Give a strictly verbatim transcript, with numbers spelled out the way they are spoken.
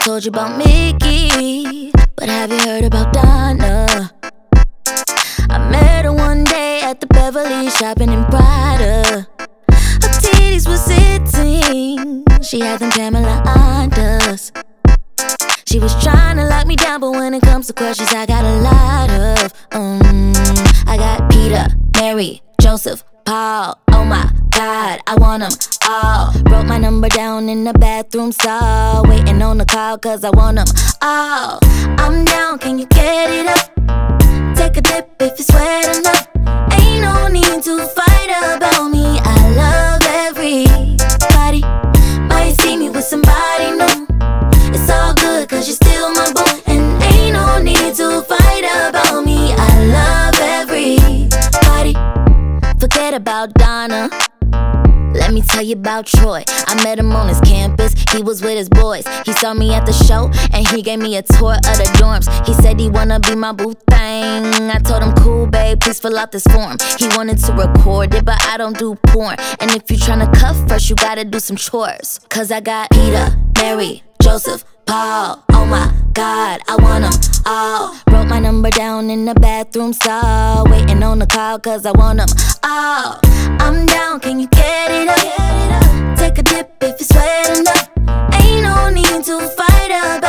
told you about Mickey, but have you heard about Donna? I met her one day at the Beverly shopping in Prada. Her titties were sitting, she had them Pamela Anderson. She was trying to lock me down, but when it comes to questions, I got a lot of um. I got Peter, Mary, Joseph, Paul. Oh my God, I want them all. Wrote my number down in the bathroom stall, waiting on the call cause I want them all. I'm down, can you get it up? Take a dip if it's wet enough. Ain't no need to fight about me. I love everybody. Might see me with somebody new. It's all good cause you're still my boo. And ain't no need to fight about me. I love everybody. Forget about Donna, let me tell you about Troy. I met him on his campus, he was with his boys. He saw me at the show, and he gave me a tour of the dorms. He said he wanna be my boo thing. I told him, cool babe, please fill out this form. He wanted to record it, but I don't do porn. And if you tryna cuff first, you gotta do some chores. Cause I got Peter, Mary, Joseph, Paul. Oh my God, I want them all. Wrote my number down in the bathroom stall, waiting on the call cause I want them all. I'm down, can you get it up? Take a dip if it's wet enough. Ain't no need to fight about